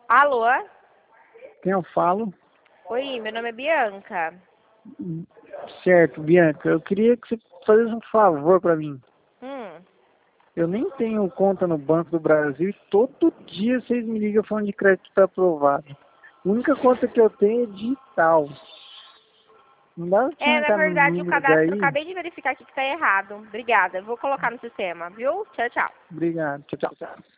Alô? Quem eu falo? Oi, meu nome é Bianca. Certo, Bianca. Eu queria que você fizesse um favor pra mim. Hum. Eu nem tenho conta no Banco do Brasil e todo dia vocês me ligam falando de crédito tá aprovado. A única conta que eu tenho é digital. Não dá pra Na entrar no verdade, o número cadastro, eu daí? acabei de verificar aqui que tá errado. Obrigada. Eu vou colocar no sistema, viu? Tchau, tchau. Obrigado. Tchau, tchau.